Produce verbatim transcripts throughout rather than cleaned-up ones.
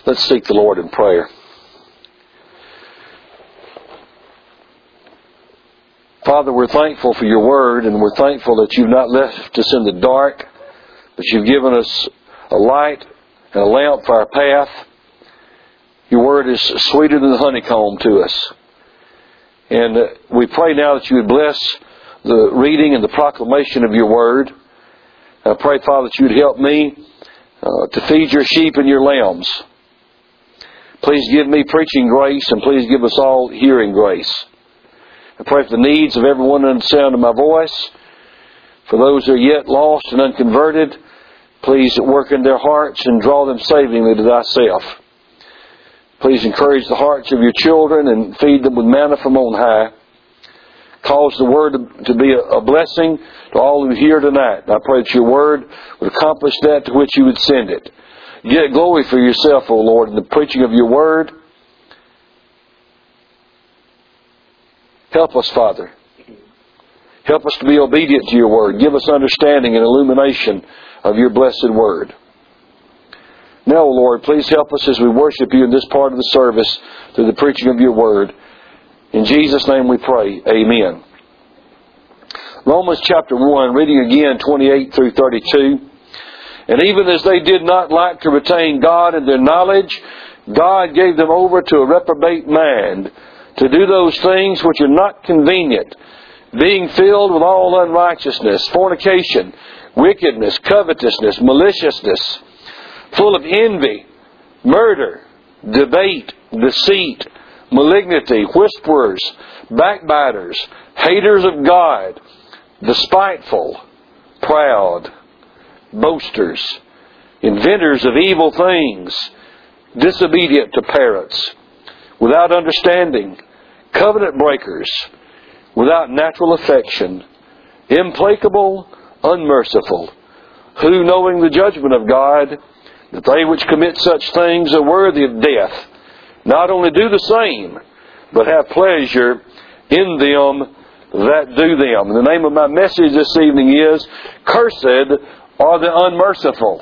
Let's seek the Lord in prayer. Father, we're thankful for your word, and we're thankful that you've not left us in the dark, but you've given us a light and a lamp for our path. Your word is sweeter than the honeycomb to us. And we pray now that you would bless the reading and the proclamation of your word. I pray, Father, that you would help me uh, to feed your sheep and your lambs. Please give me preaching grace, and please give us all hearing grace. I pray for the needs of everyone under the sound of my voice. For those who are yet lost and unconverted, please work in their hearts and draw them savingly to thyself. Please encourage the hearts of your children and feed them with manna from on high. Cause the word to be a blessing to all who hear tonight. I pray that your word would accomplish that to which you would send it. Get glory for yourself, O Lord, in the preaching of your word. Help us, Father. Help us to be obedient to your word. Give us understanding and illumination of your blessed word. Now, Lord, please help us as we worship you in this part of the service through the preaching of your word. In Jesus' name we pray. Amen. Romans chapter one, reading again twenty-eight through thirty-two. And even as they did not like to retain God in their knowledge, God gave them over to a reprobate mind, to do those things which are not convenient, being filled with all unrighteousness, fornication, wickedness, covetousness, maliciousness, full of envy, murder, debate, deceit, malignity, whisperers, backbiters, haters of God, despiteful, proud, boasters, inventors of evil things, disobedient to parents, without understanding, covenant breakers, without natural affection, implacable, unmerciful, who, knowing the judgment of God, that they which commit such things are worthy of death, not only do the same, but have pleasure in them that do them. And the name of my message this evening is, Cursed are the Unmerciful.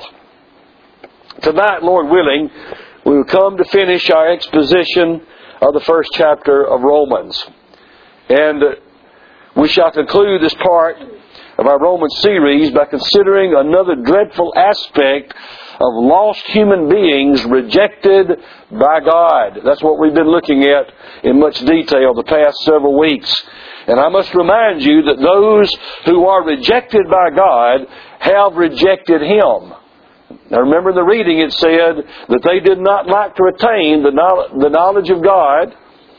Tonight, Lord willing, we will come to finish our exposition of the first chapter of Romans. And we shall conclude this part of our Romans series by considering another dreadful aspect of lost human beings rejected by God. That's what we've been looking at in much detail the past several weeks. And I must remind you that those who are rejected by God have rejected Him. Now remember in the reading it said that they did not like to retain the knowledge of God.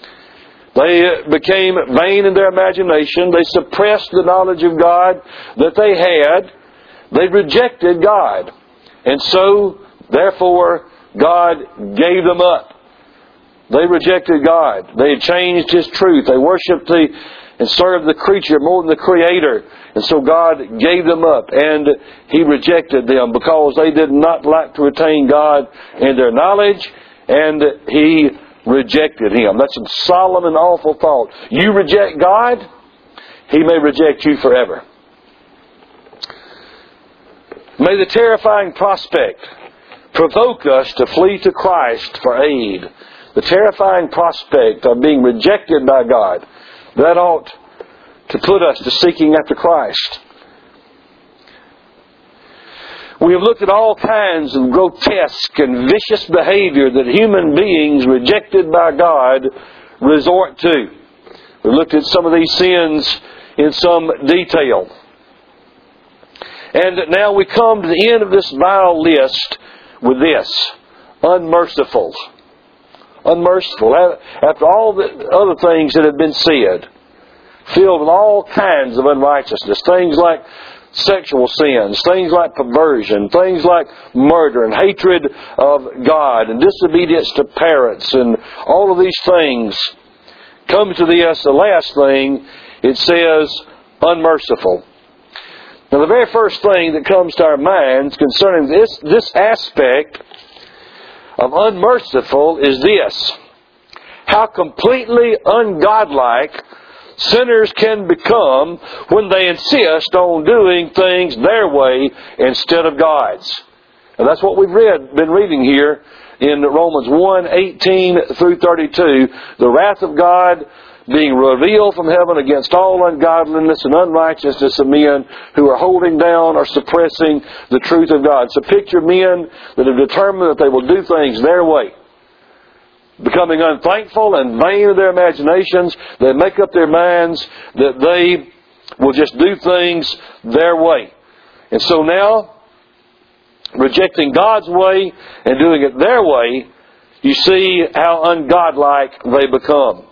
They became vain in their imagination. They suppressed the knowledge of God that they had. They rejected God. And so, therefore, God gave them up. They rejected God. They had changed His truth. They worshipped the and served the creature more than the Creator. And so God gave them up, and He rejected them because they did not like to retain God in their knowledge, and He rejected Him. That's a solemn and awful thought. You reject God, He may reject you forever. May the terrifying prospect provoke us to flee to Christ for aid. The terrifying prospect of being rejected by God, that ought to put us to seeking after Christ. We have looked at all kinds of grotesque and vicious behavior that human beings rejected by God resort to. We've looked at some of these sins in some detail. And now we come to the end of this vile list with this: unmerciful. Unmerciful. After all the other things that have been said, filled with all kinds of unrighteousness, things like sexual sins, things like perversion, things like murder and hatred of God and disobedience to parents, and all of these things come to this, the last thing, it says unmerciful. Now the very first thing that comes to our minds concerning this, this aspect of unmerciful is this: how completely ungodlike sinners can become when they insist on doing things their way instead of God's. And that's what we've read, been reading here in Romans one, eighteen through thirty-two, the wrath of God being revealed from heaven against all ungodliness and unrighteousness of men who are holding down or suppressing the truth of God. So picture men that have determined that they will do things their way. Becoming unthankful and vain of their imaginations, they make up their minds that they will just do things their way. And so now, rejecting God's way and doing it their way, you see how ungodlike they become.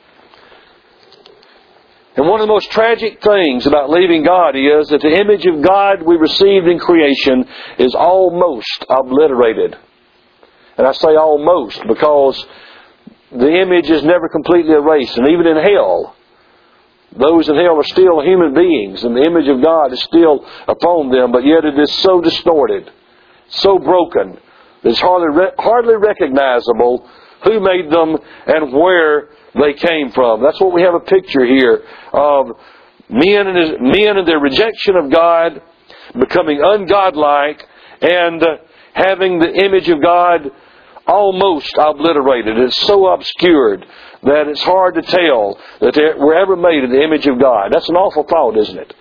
And one of the most tragic things about leaving God is that the image of God we received in creation is almost obliterated. And I say almost because the image is never completely erased. And even in hell, those in hell are still human beings, and the image of God is still upon them, but yet it is so distorted, so broken, that it's hardly, re- hardly recognizable who made them and where they came from. That's what we have a picture here of men and, his, men and their rejection of God, becoming ungodlike, and uh, having the image of God almost obliterated. It's so obscured that it's hard to tell that they were ever made in the image of God. That's an awful thought, isn't it?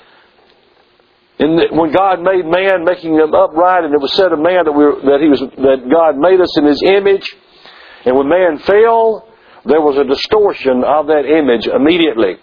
And when God made man, making him upright, and it was said of man that we were, that he was that God made us in His image, and when man fell, there was a distortion of that image immediately.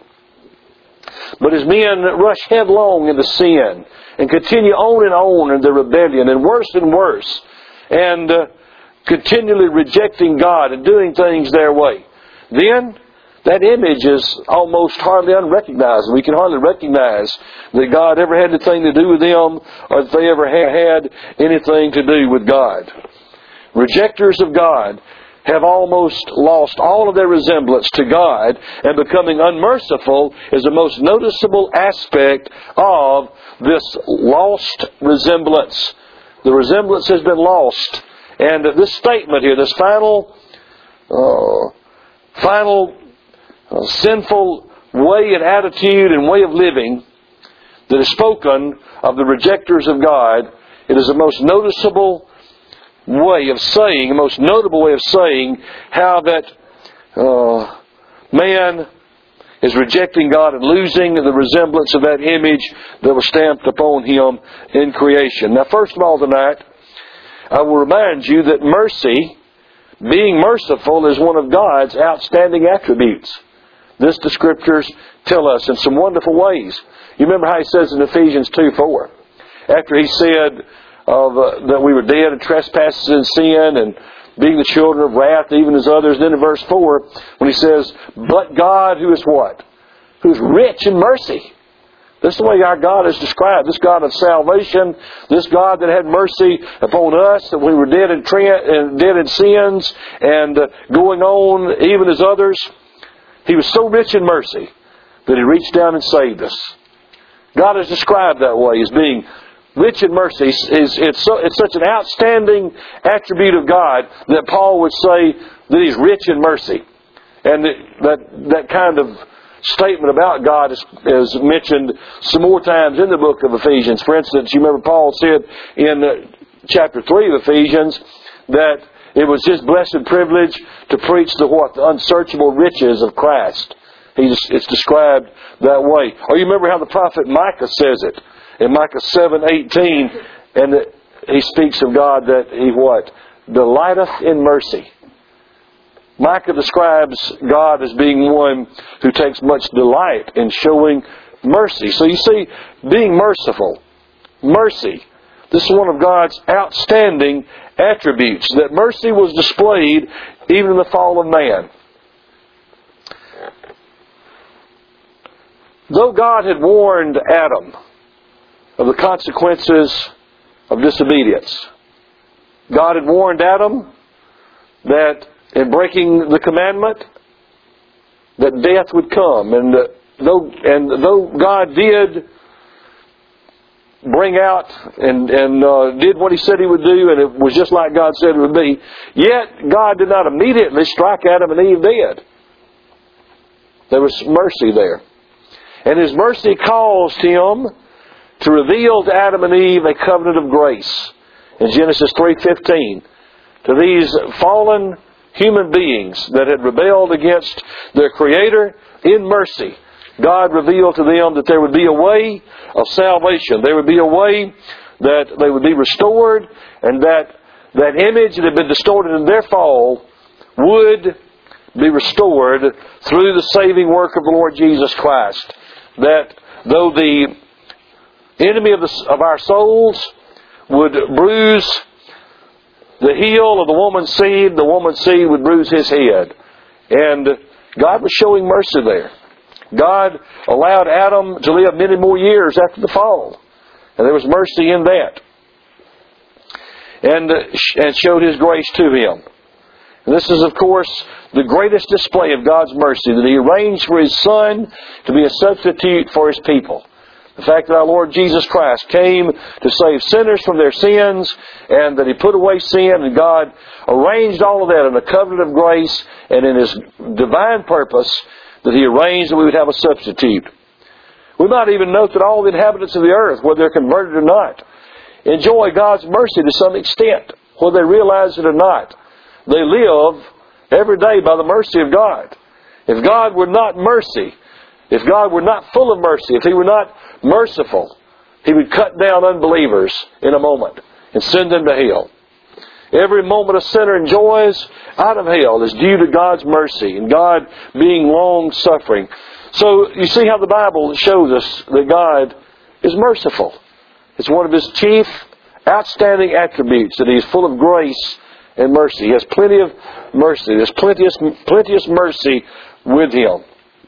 But as men rush headlong into sin and continue on and on in their rebellion, and worse and worse, and uh, continually rejecting God and doing things their way, then that image is almost hardly unrecognizable. We can hardly recognize that God ever had anything to do with them, or that they ever had anything to do with God. Rejectors of God have almost lost all of their resemblance to God, and becoming unmerciful is the most noticeable aspect of this lost resemblance. The resemblance has been lost. And this statement here, this final, uh, final uh, sinful way and attitude and way of living that is spoken of the rejectors of God, it is the most noticeable way of saying, the most notable way of saying how that uh, man is rejecting God and losing the resemblance of that image that was stamped upon him in creation. Now, first of all tonight, I will remind you that mercy, being merciful, is one of God's outstanding attributes. This the Scriptures tell us in some wonderful ways. You remember how He says in Ephesians two four, after He said of uh, that we were dead in trespasses and sin and being the children of wrath, even as others. Then in verse four, when He says, but God who is what? Who is rich in mercy. This is the way our God is described. This God of salvation. This God that had mercy upon us, that we were dead in, tra- dead in sins and uh, going on even as others. He was so rich in mercy that He reached down and saved us. God is described that way, as being rich in mercy. It's, it's, so, it's such an outstanding attribute of God that Paul would say that He's rich in mercy. And that that kind of statement about God is, is mentioned some more times in the book of Ephesians. For instance, you remember Paul said in chapter three of Ephesians that it was His blessed privilege to preach the what? The unsearchable riches of Christ. He's, it's described that way. Or you remember how the prophet Micah says it in Micah seven eighteen, and he speaks of God that He what? Delighteth in mercy. Micah describes God as being one who takes much delight in showing mercy. So you see, being merciful, mercy, this is one of God's outstanding attributes, that mercy was displayed even in the fall of man. Though God had warned Adam of the consequences of disobedience, God had warned Adam that in breaking the commandment, that death would come. And uh, though and though God did bring out and, and uh, did what He said He would do, and it was just like God said it would be, yet God did not immediately strike Adam and Eve dead. There was mercy there. And His mercy caused Him to reveal to Adam and Eve a covenant of grace. In Genesis three fifteen, to these fallen human beings that had rebelled against their Creator, in mercy, God revealed to them that there would be a way of salvation. There would be a way that they would be restored, and that that image that had been distorted in their fall would be restored through the saving work of the Lord Jesus Christ. That though the enemy of, the, of our souls would bruise the heel of the woman's seed, the woman's seed would bruise his head. And God was showing mercy there. God allowed Adam to live many more years after the fall. And there was mercy in that. And, and showed His grace to him. And this is, of course, the greatest display of God's mercy, that He arranged for His Son to be a substitute for His people. The fact that our Lord Jesus Christ came to save sinners from their sins, and that He put away sin, and God arranged all of that in a covenant of grace and in His divine purpose, that He arranged that we would have a substitute. We might even note that all the inhabitants of the earth, whether they're converted or not, enjoy God's mercy to some extent, whether they realize it or not. They live every day by the mercy of God. If God were not mercy, if God were not full of mercy, if He were not merciful, He would cut down unbelievers in a moment and send them to hell. Every moment a sinner enjoys out of hell is due to God's mercy and God being long-suffering. So you see how the Bible shows us that God is merciful. It's one of His chief outstanding attributes, that He is full of grace and mercy. He has plenty of mercy. There's plenteous, plenteous mercy with Him.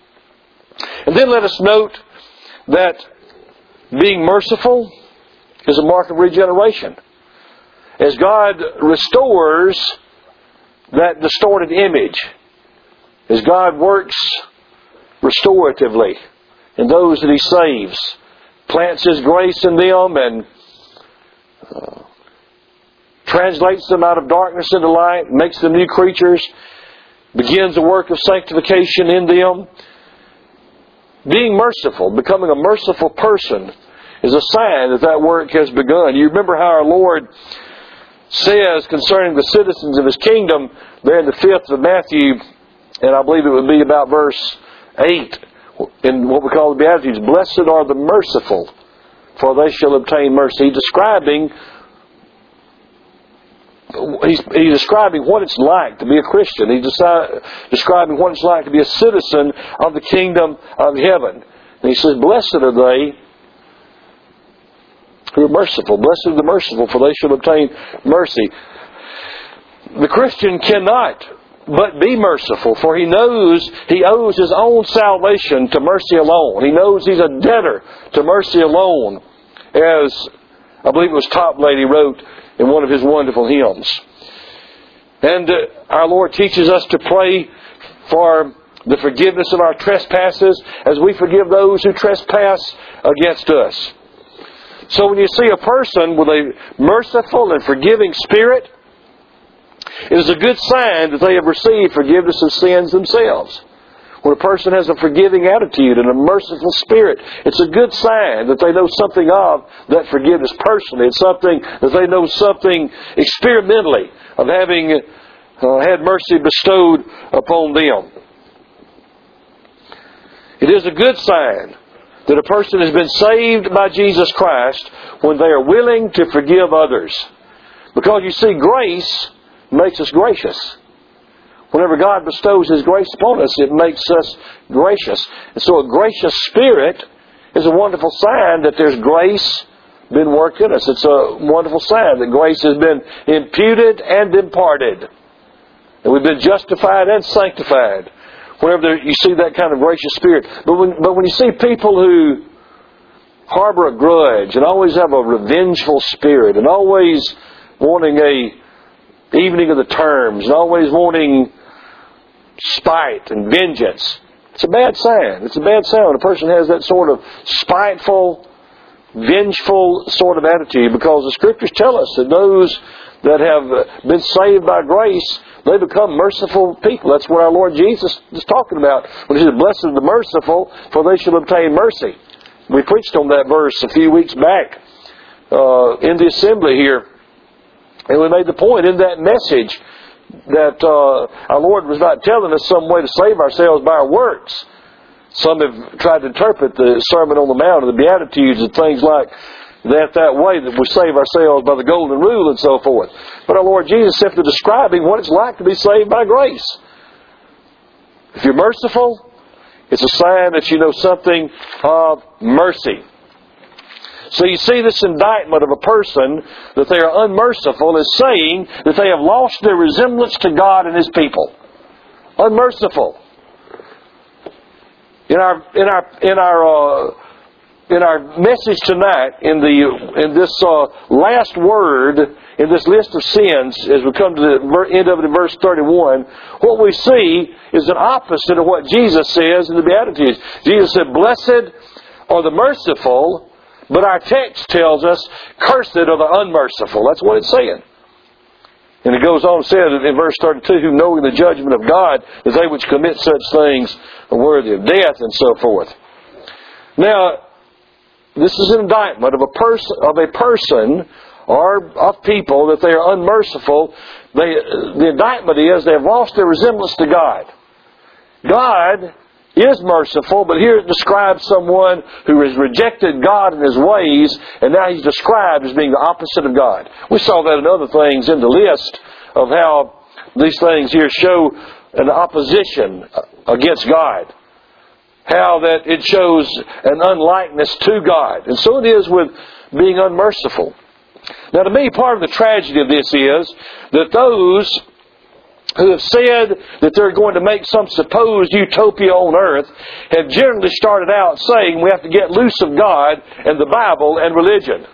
And then let us note that being merciful is a mark of regeneration. As God restores that distorted image, as God works restoratively in those that He saves, plants His grace in them and uh, translates them out of darkness into light, makes them new creatures, begins a work of sanctification in them. Being merciful, becoming a merciful person, is a sign that that work has begun. You remember how our Lord says concerning the citizens of His kingdom, there in the fifth of Matthew, and I believe it would be about verse eight, in what we call the Beatitudes, "Blessed are the merciful, for they shall obtain mercy." He's describing, he's, he's describing what it's like to be a Christian. He's deci- describing what it's like to be a citizen of the kingdom of heaven. And He says, "Blessed are they who are merciful. Blessed are the merciful, for they shall obtain mercy." The Christian cannot but be merciful, for he knows he owes his own salvation to mercy alone. He knows he's a debtor to mercy alone, as I believe it was Toplady wrote in one of his wonderful hymns. And uh, our Lord teaches us to pray for the forgiveness of our trespasses as we forgive those who trespass against us. So when you see a person with a merciful and forgiving spirit, it is a good sign that they have received forgiveness of sins themselves. When a person has a forgiving attitude and a merciful spirit, it's a good sign that they know something of that forgiveness personally. It's something that they know something experimentally of having uh, had mercy bestowed upon them. It is a good sign that a person has been saved by Jesus Christ when they are willing to forgive others. Because you see, grace makes us gracious. Whenever God bestows His grace upon us, it makes us gracious. And so a gracious spirit is a wonderful sign that there's grace been worked in us. It's a wonderful sign that grace has been imputed and imparted. And we've been justified and sanctified. Whenever you see that kind of gracious spirit. But when, but when you see people who harbor a grudge and always have a revengeful spirit and always wanting a evening of the terms and always wanting spite and vengeance, it's a bad sign. It's a bad sign when a person has that sort of spiteful, vengeful sort of attitude, because the Scriptures tell us that those that have been saved by grace, they become merciful people. That's what our Lord Jesus is talking about when He said, "Blessed are the merciful, for they shall obtain mercy." We preached on that verse a few weeks back uh, in the assembly here And we made the point in that message that uh, our Lord was not telling us some way to save ourselves by our works. Some have tried to interpret the Sermon on the Mount or the Beatitudes and things like that that way, that we save ourselves by the golden rule and so forth. But our Lord Jesus simply describing what it's like to be saved by grace. If you're merciful, it's a sign that you know something of mercy. So you see, this indictment of a person that they are unmerciful is saying that they have lost their resemblance to God and His people. Unmerciful. In our in our in our uh, in our message tonight, in the in this uh, last word in this list of sins, as we come to the end of it in verse thirty-one, what we see is an opposite of what Jesus says in the Beatitudes. Jesus said, "Blessed are the merciful," but our text tells us, "Cursed are the unmerciful." That's what it's saying. And it goes on and says in verse thirty-two, "Who knowing the judgment of God, that they which commit such things are worthy of death," and so forth. Now, this is an indictment of a person, of a person or of people, that they are unmerciful. They, the indictment is they have lost their resemblance to God. God is merciful, but here it describes someone who has rejected God and His ways, and now he's described as being the opposite of God. We saw that in other things in the list of how these things here show an opposition against God. How that it shows an unlikeness to God. And so it is with being unmerciful. Now, to me, part of the tragedy of this is that those who have said that they're going to make some supposed utopia on earth have generally started out saying we have to get loose of God and the Bible and religion.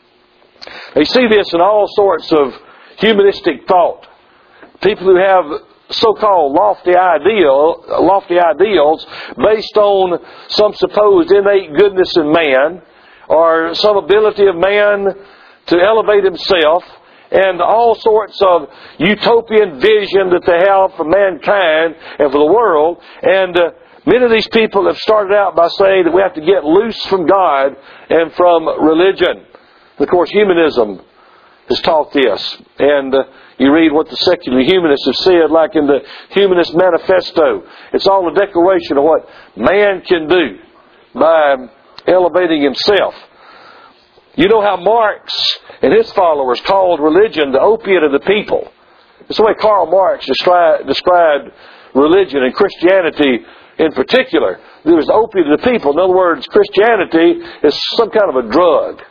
They see this in all sorts of humanistic thought. People who have so-called lofty ideal, lofty ideals based on some supposed innate goodness in man, or some ability of man to elevate himself, and all sorts of utopian vision that they have for mankind and for the world. And uh, many of these people have started out by saying that we have to get loose from God and from religion. Of course, humanism has taught this. And uh, you read what the secular humanists have said, like in the Humanist Manifesto. It's all a declaration of what man can do by elevating himself. You know how Marx and his followers called religion the opiate of the people. That's the way Karl Marx described, described religion and Christianity in particular. It was the opiate of the people. In other words, Christianity is some kind of a drug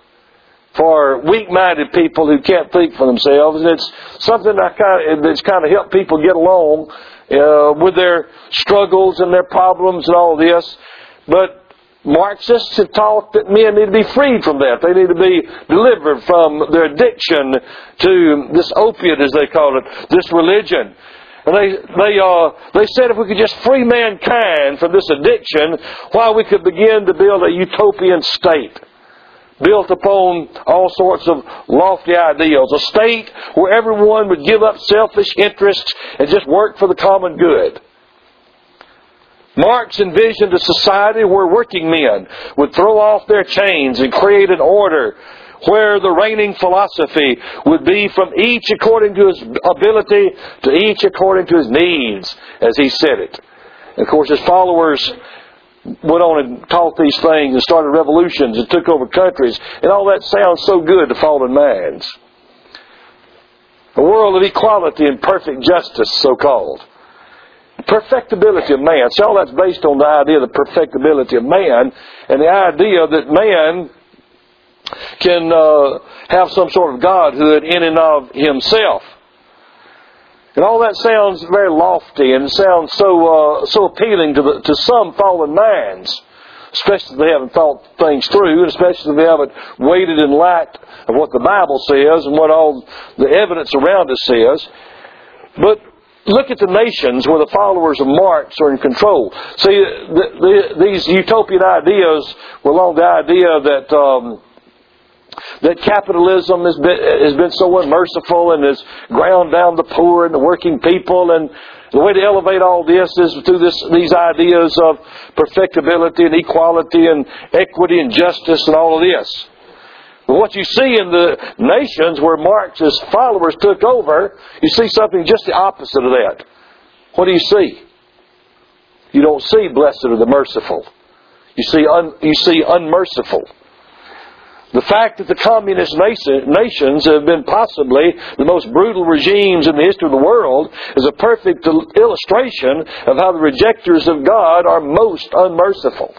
for weak-minded people who can't think for themselves. And it's something that kind of, that's kind of helped people get along uh, with their struggles and their problems and all of this. But Marxists have taught that men need to be freed from that. They need to be delivered from their addiction to this opiate, as they call it, this religion. And they they uh, they said if we could just free mankind from this addiction, why we could begin to build a utopian state, built upon all sorts of lofty ideals. A state where everyone would give up selfish interests and just work for the common good. Marx envisioned a society where working men would throw off their chains and create an order where the reigning philosophy would be from each according to his ability to each according to his needs, as he said it. And of course, his followers went on and taught these things and started revolutions and took over countries. And all that sounds so good to fallen minds. A world of equality and perfect justice, so-called. Perfectibility of man. See, all that's based on the idea of the perfectibility of man, and the idea that man can uh, have some sort of godhood in and of himself. And all that sounds very lofty and sounds so uh, so appealing to the, to some fallen minds, especially if they haven't thought things through, and especially if they haven't waited in light of what the Bible says and what all the evidence around us says. But look at the nations where the followers of Marx are in control. See, the, the, these utopian ideas were along the idea that um, that capitalism has been, has been so unmerciful and has ground down the poor and the working people, and the way to elevate all this is through this, these ideas of perfectibility and equality and equity and justice and all of this. But what you see in the nations where Marx's followers took over, you see something just the opposite of that. What do you see? You don't see blessed are the merciful. You see, un, you see unmerciful. The fact that the communist nation, nations have been possibly the most brutal regimes in the history of the world is a perfect illustration of how the rejectors of God are most unmerciful.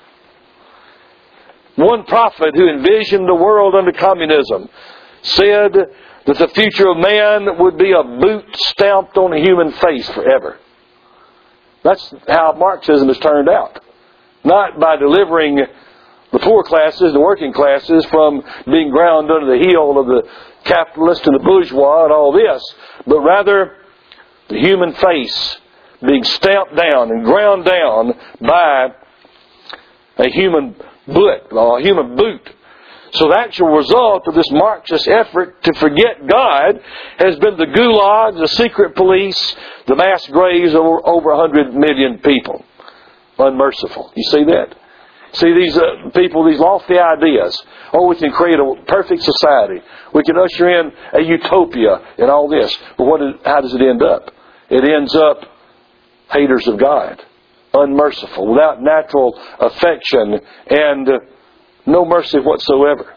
One prophet who envisioned the world under communism said that the future of man would be a boot stamped on a human face forever. That's how Marxism has turned out. Not by delivering the poor classes, the working classes, from being ground under the heel of the capitalist and the bourgeois and all this, but rather the human face being stamped down and ground down by a human boot, or a human boot. So the actual result of this Marxist effort to forget God has been the gulags, the secret police, the mass graves of over one hundred million people. Unmerciful. You see that? See these uh, people, these lofty ideas. Oh, we can create a perfect society. We can usher in a utopia and all this. But what is, how does it end up? It ends up haters of God. Unmerciful. Without natural affection and uh, no mercy whatsoever.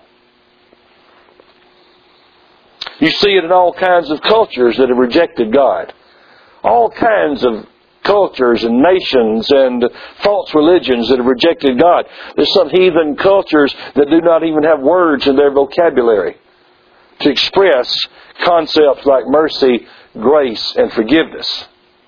You see it in all kinds of cultures that have rejected God. All kinds of cultures and nations and false religions that have rejected God. There's some heathen cultures that do not even have words in their vocabulary to express concepts like mercy, grace, and forgiveness.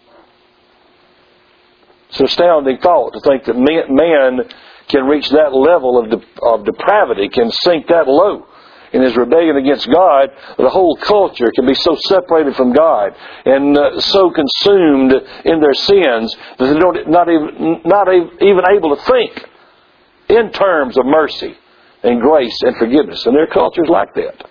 It's an astounding thought to think that man can reach that level of, de- of depravity, can sink that low in his rebellion against God, that the whole culture can be so separated from God and uh, so consumed in their sins that they don't not even not even able to think in terms of mercy and grace and forgiveness. And there are cultures like that.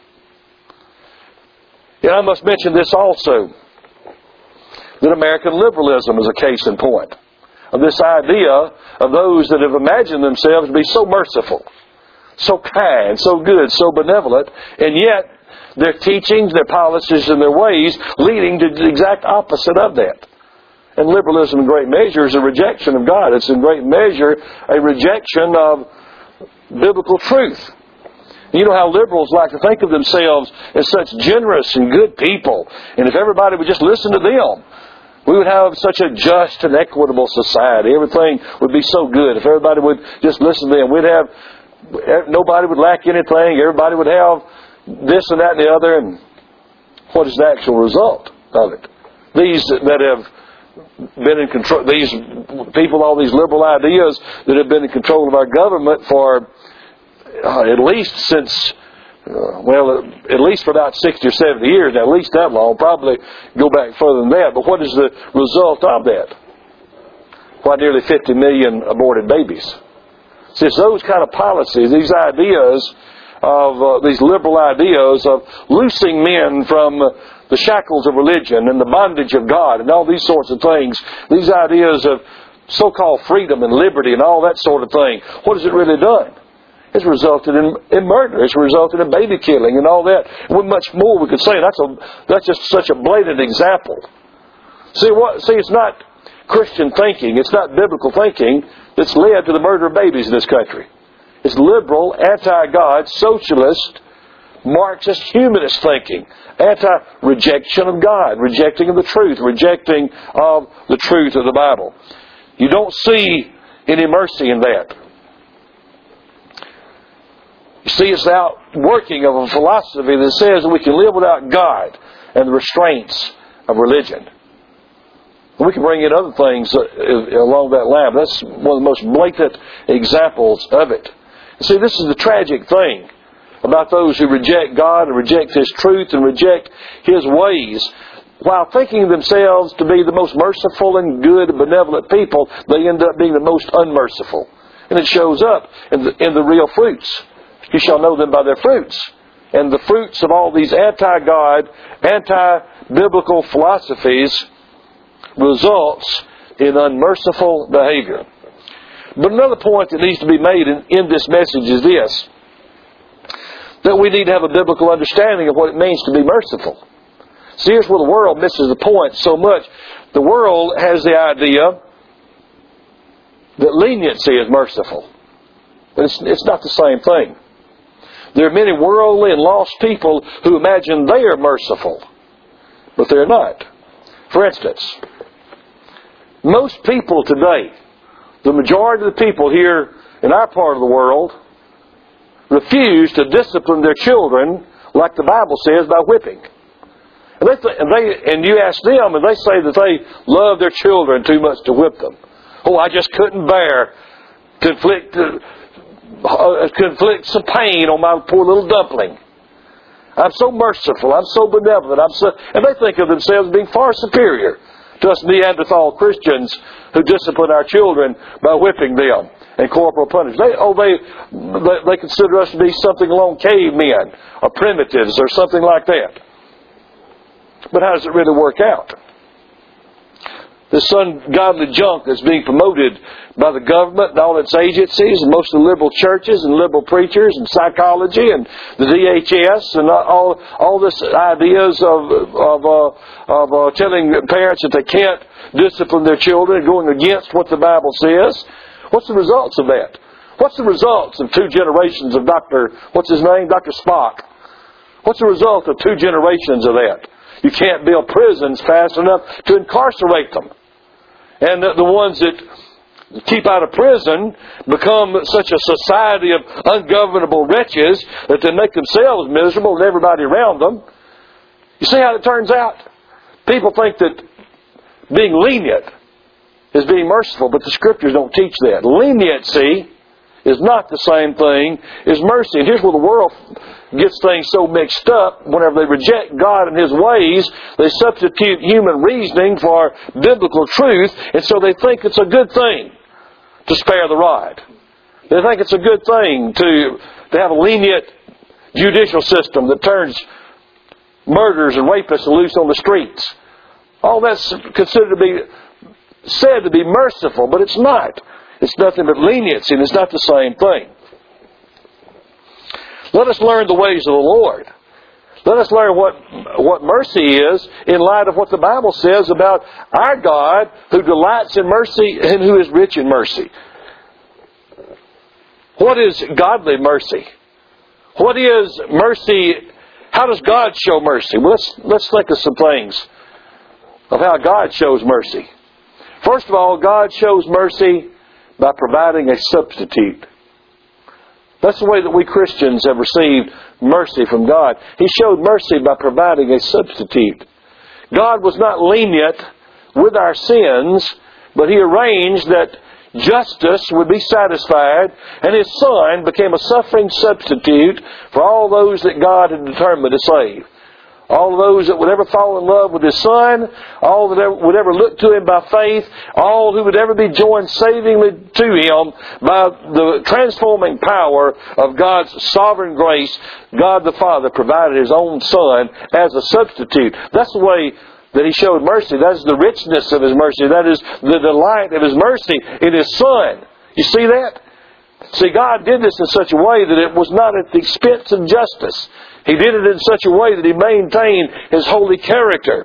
And I must mention this also, that American liberalism is a case in point of this idea of those that have imagined themselves to be so merciful, so kind, so good, so benevolent, and yet their teachings, their policies, and their ways leading to the exact opposite of that. And liberalism in great measure is a rejection of God. It's in great measure a rejection of biblical truth. You know how liberals like to think of themselves as such generous and good people, and if everybody would just listen to them, we would have such a just and equitable society. Everything would be so good if everybody would just listen to them. We'd have nobody would lack anything. Everybody would have this and that and the other. And what is the actual result of it? These that have been in control, these people, all these liberal ideas that have been in control of our government for uh, at least since, uh, well, at least for about sixty or seventy years, now, at least that long, probably go back further than that. But what is the result of that? Why, nearly fifty million aborted babies. See, it's those kind of policies, these ideas of, uh, these liberal ideas of loosing men from uh, the shackles of religion and the bondage of God and all these sorts of things. These ideas of so-called freedom and liberty and all that sort of thing. What has it really done? It's resulted in, in murder. It's resulted in baby killing and all that. And much more we could say. That's a that's just such a blatant example. See what? See, it's not Christian thinking. It's not biblical thinking that's led to the murder of babies in this country. It's liberal, anti-God, socialist, Marxist, humanist thinking. Anti-rejection of God, rejecting of the truth, rejecting of the truth of the Bible. You don't see any mercy in that. You see, it's the outworking of a philosophy that says that we can live without God and the restraints of religion. We can bring in other things along that line. That's one of the most blatant examples of it. See, this is the tragic thing about those who reject God and reject His truth and reject His ways. While thinking of themselves to be the most merciful and good and benevolent people, they end up being the most unmerciful. And it shows up in the, in the real fruits. You shall know them by their fruits. And the fruits of all these anti-God, anti-biblical philosophies results in unmerciful behavior. But another point that needs to be made in, in this message is this. that we need to have a biblical understanding of what it means to be merciful. See, here's where the world misses the point so much. The world has the idea that leniency is merciful. But it's, it's not the same thing. There are many worldly and lost people who imagine they are merciful, but they're not. For instance, most people today, the majority of the people here in our part of the world, refuse to discipline their children like the Bible says by whipping. And they, th- and they and you ask them, and they say that they love their children too much to whip them. Oh, I just couldn't bear to inflict, uh, to inflict some pain on my poor little dumpling. I'm so merciful. I'm so benevolent. I'm so, and they think of themselves being far superior to us Neanderthal Christians who discipline our children by whipping them and corporal punishment. They, oh, they, they they consider us to be something along cavemen or primitives or something like that. But how does it really work out? This ungodly junk that's being promoted by the government and all its agencies and most of the liberal churches and liberal preachers and psychology and the D H S and all all this ideas of of uh, of uh, telling parents that they can't discipline their children, going against what the Bible says. What's the results of that? What's the results of two generations of Doctor what's his name, Doctor Spock? What's the result of two generations of that? You can't build prisons fast enough to incarcerate them. And the, the ones that keep out of prison become such a society of ungovernable wretches that they make themselves miserable and everybody around them. You see how it turns out? People think that being lenient is being merciful, but the Scriptures don't teach that. Leniency is not the same thing as mercy. And here's where the world gets things so mixed up. Whenever they reject God and His ways, they substitute human reasoning for biblical truth, and so they think it's a good thing to spare the rod. They think it's a good thing to, to have a lenient judicial system that turns murderers and rapists loose on the streets. All that's considered to be said to be merciful, but it's not. It's nothing but leniency, and it's not the same thing. Let us learn the ways of the Lord. Let us learn what, what mercy is in light of what the Bible says about our God who delights in mercy and who is rich in mercy. What is godly mercy? What is mercy? How does God show mercy? Well, let's, let's think of some things of how God shows mercy. First of all, God shows mercy by providing a substitute. That's the way that we Christians have received mercy from God. He showed mercy by providing a substitute. God was not lenient with our sins, but He arranged that justice would be satisfied, and His Son became a suffering substitute for all those that God had determined to save. All of those that would ever fall in love with His Son, all that ever, would ever look to Him by faith, all who would ever be joined savingly to Him by the transforming power of God's sovereign grace, God the Father provided His own Son as a substitute. That's the way that He showed mercy. That is the richness of His mercy. That is the delight of His mercy in His Son. You see that? See, God did this in such a way that it was not at the expense of justice. He did it in such a way that He maintained His holy character.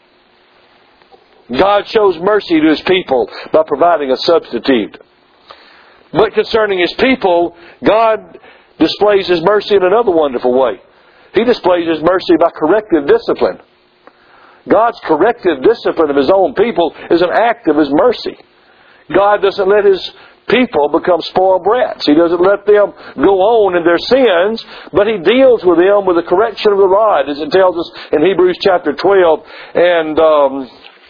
God shows mercy to His people by providing a substitute. But concerning His people, God displays His mercy in another wonderful way. He displays His mercy by corrective discipline. God's corrective discipline of His own people is an act of His mercy. God doesn't let His people become spoiled brats. He doesn't let them go on in their sins, but He deals with them with the correction of the rod, as it tells us in Hebrews chapter twelve. And, um,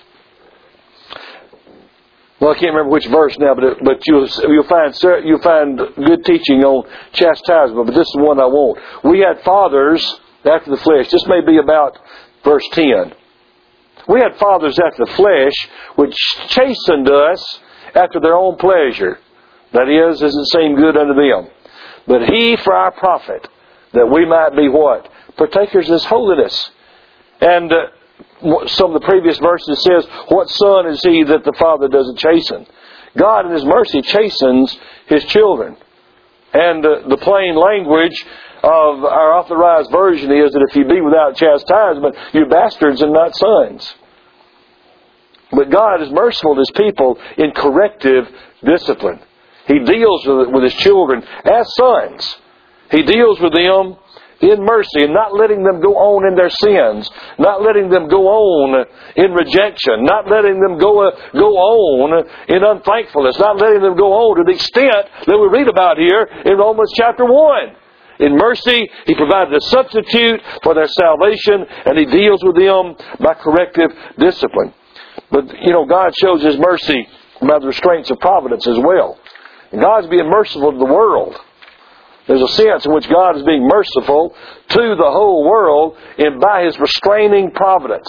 well, I can't remember which verse now, but it, but you'll, you'll find you'll find good teaching on chastisement, but this is one I won't. We had fathers after the flesh. This may be about verse ten. We had fathers after the flesh, which chastened us after their own pleasure. That is, as it seemed good unto them. But He for our profit, that we might be what? Partakers of His holiness. And uh, some of the previous verses says, what son is he that the Father doesn't chasten? God in His mercy chastens His children. And uh, the plain language of our authorized version is that if you be without chastisement, you're bastards and not sons. But God is merciful to His people in corrective discipline. He deals with, with His children as sons. He deals with them in mercy and not letting them go on in their sins, not letting them go on in rejection, not letting them go, uh, go on in unthankfulness, not letting them go on to the extent that we read about here in Romans chapter one. In mercy, He provided a substitute for their salvation, and He deals with them by corrective discipline. But, you know, God shows His mercy by the restraints of providence as well. And God's being merciful to the world. There's a sense in which God is being merciful to the whole world and by His restraining providence.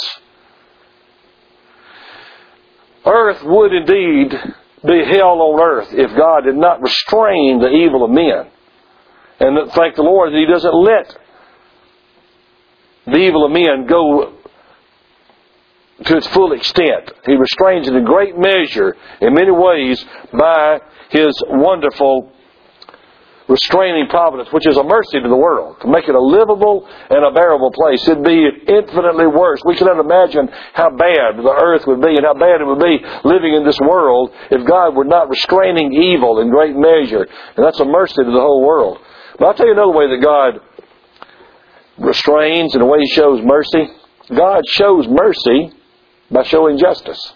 Earth would indeed be hell on earth if God did not restrain the evil of men. And thank the Lord that He doesn't let the evil of men go to its full extent. He restrains it in great measure, in many ways, by His wonderful restraining providence, which is a mercy to the world, to make it a livable and a bearable place. It'd be infinitely worse. We cannot imagine how bad the earth would be and how bad it would be living in this world if God were not restraining evil in great measure. And that's a mercy to the whole world. But I'll tell you another way that God restrains and the way He shows mercy. God shows mercy by showing justice.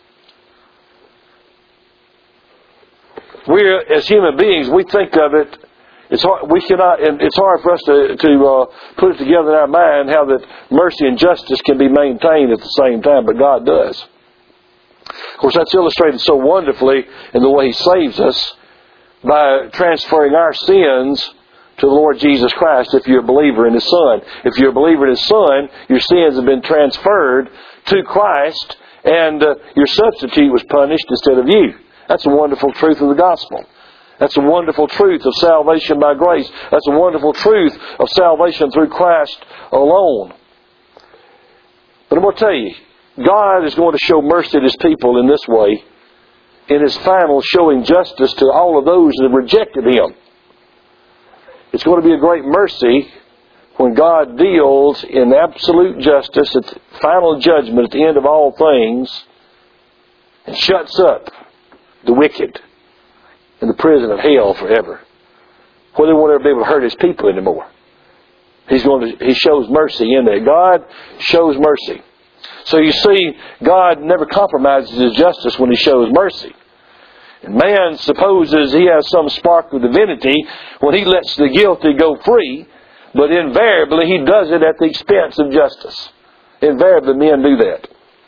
We're, as human beings, we think of it, it's hard, we cannot, and it's hard for us to, to uh, put it together in our mind how that mercy and justice can be maintained at the same time, but God does. Of course, that's illustrated so wonderfully in the way He saves us by transferring our sins to the Lord Jesus Christ if you're a believer in His Son. If you're a believer in His Son, your sins have been transferred to Christ, and uh, your substitute was punished instead of you. That's a wonderful truth of the gospel. That's a wonderful truth of salvation by grace. That's a wonderful truth of salvation through Christ alone. But I'm going to tell you, God is going to show mercy to His people in this way, in His final showing justice to all of those that have rejected Him. It's going to be a great mercy when God deals in absolute justice at the final judgment at the end of all things and shuts up the wicked in the prison of hell forever, where they won't ever be able to hurt His people anymore. He's going to, He shows mercy in that. God shows mercy. So you see, God never compromises His justice when He shows mercy. And man supposes he has some spark of divinity when he lets the guilty go free, but invariably He does it at the expense of justice. Invariably men do that.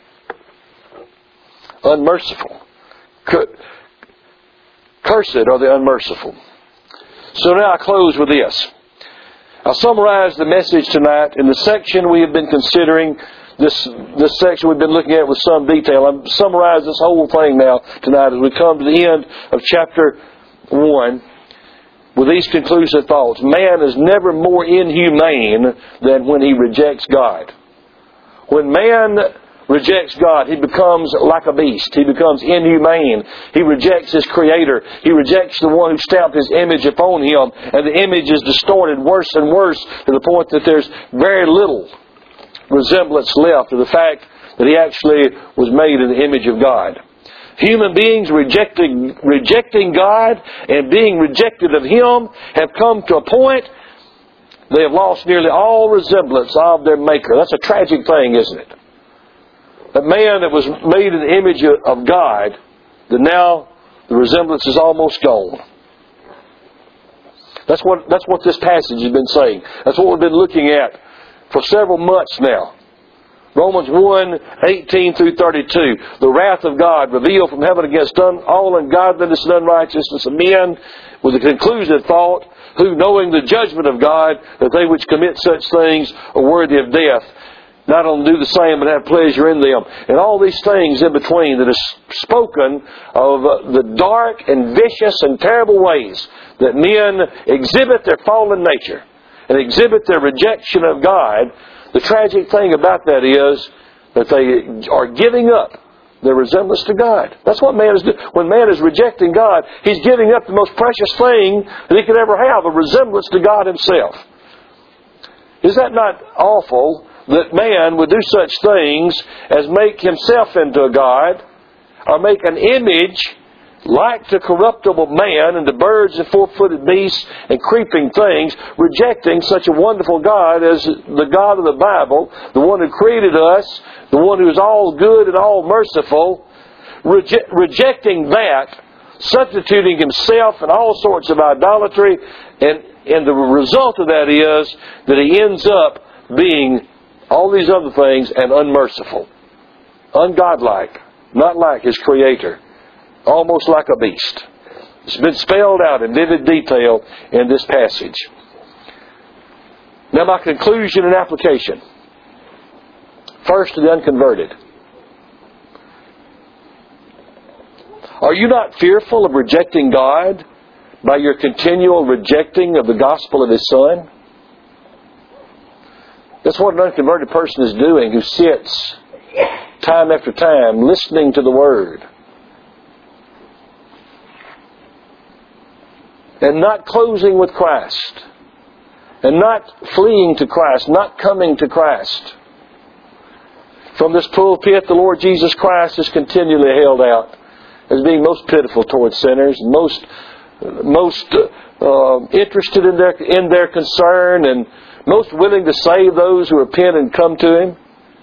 Unmerciful. Cursed are the unmerciful. So now I close with this. I'll summarize the message tonight in the section we have been considering. This this section we've been looking at with some detail. I'll summarize this whole thing now tonight as we come to the end of chapter one with these conclusive thoughts. Man is never more inhumane than when he rejects God. When man rejects God, he becomes like a beast. He becomes inhumane. He rejects his Creator. He rejects the one who stamped His image upon him. And the image is distorted worse and worse to the point that there's very little resemblance left to the fact that he actually was made in the image of God. Human beings rejecting, rejecting God and being rejected of Him have come to a point they have lost nearly all resemblance of their Maker. That's a tragic thing, isn't it? That man that was made in the image of God, that now the resemblance is almost gone. That's what, that's what this passage has been saying. That's what we've been looking at for several months now. Romans one, eighteen through thirty-two. The wrath of God revealed from heaven against all ungodliness and unrighteousness of men, with the conclusive thought, who knowing the judgment of God, that they which commit such things are worthy of death, not only do the same, but have pleasure in them. And all these things in between that is spoken of the dark and vicious and terrible ways that men exhibit their fallen nature and exhibit their rejection of God. The tragic thing about that is that they are giving up their resemblance to God. That's what man is doing. When man is rejecting God, he's giving up the most precious thing that he could ever have, a resemblance to God Himself. Is that not awful that man would do such things as make himself into a god, or make an image like the corruptible man and the birds and four-footed beasts and creeping things, rejecting such a wonderful God as the God of the Bible, the one who created us, the one who is all good and all merciful, reje- rejecting that, substituting himself and all sorts of idolatry, and, and the result of that is that he ends up being all these other things and unmerciful, ungodlike, not like his Creator, almost like a beast. It's been spelled out in vivid detail in this passage. Now my conclusion and application. First, to the unconverted. Are you not fearful of rejecting God by your continual rejecting of the gospel of His Son? That's what an unconverted person is doing, who sits time after time listening to the Word and not closing with Christ, and not fleeing to Christ, not coming to Christ. From this pulpit, the Lord Jesus Christ is continually held out as being most pitiful towards sinners, most most uh, interested in their in their concern, and most willing to save those who repent and come to Him.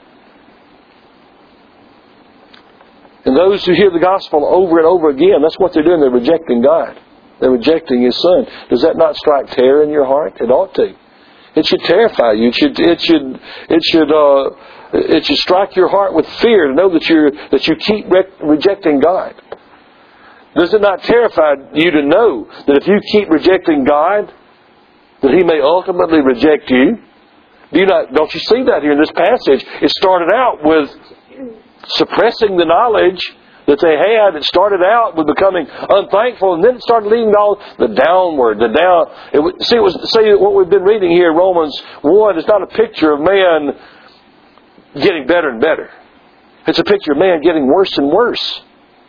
And those who hear the gospel over and over again, that's what they're doing. They're rejecting God. They're rejecting His Son. Does that not strike terror in your heart? It ought to. It should terrify you. It should. It should. It should. Uh, it should strike your heart with fear to know that you that you keep re- rejecting God. Does it not terrify you to know that if you keep rejecting God, that He may ultimately reject you? Do you not? Don't you see that here in this passage? It started out with suppressing the knowledge that they had. It started out with becoming unthankful, and then it started leading all the downward, the down. It, see, it was, see, what we've been reading here, Romans one, is not a picture of man getting better and better. It's a picture of man getting worse and worse.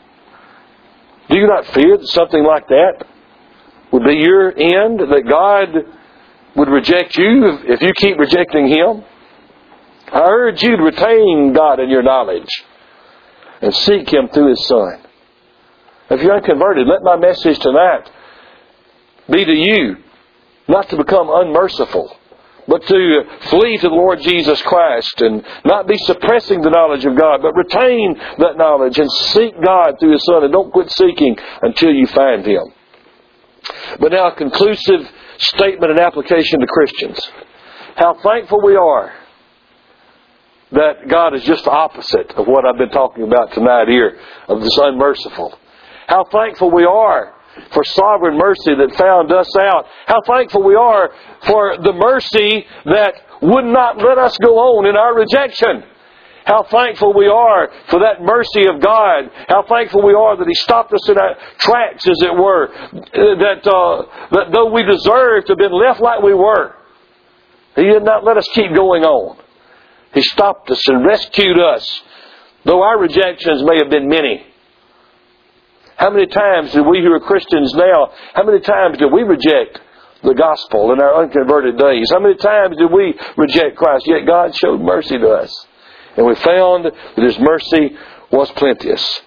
Do you not fear that something like that would be your end? That God would reject you if, if you keep rejecting Him? I urge you to retain God in your knowledge and seek Him through His Son. If you're unconverted, let my message tonight be to you not to become unmerciful, but to flee to the Lord Jesus Christ and not be suppressing the knowledge of God, but retain that knowledge and seek God through His Son, and don't quit seeking until you find Him. But now a conclusive statement and application to Christians. How thankful we are that God is just the opposite of what I've been talking about tonight here, of this unmerciful. How thankful we are for sovereign mercy that found us out. How thankful we are for the mercy that would not let us go on in our rejection. How thankful we are for that mercy of God. How thankful we are that He stopped us in our tracks, as it were. That, uh, that though we deserved to have been left like we were, He did not let us keep going on. He stopped us and rescued us, though our rejections may have been many. How many times did we who are Christians now, how many times did we reject the gospel in our unconverted days? How many times did we reject Christ? Yet God showed mercy to us. And we found that His mercy was plenteous.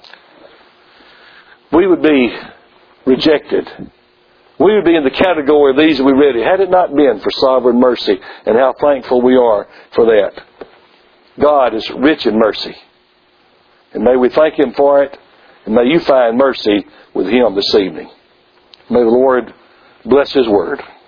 We would be rejected. We would be in the category of these that we read, had it not been for sovereign mercy, and how thankful we are for that. God is rich in mercy. And may we thank Him for it, and may you find mercy with Him this evening. May the Lord bless His Word.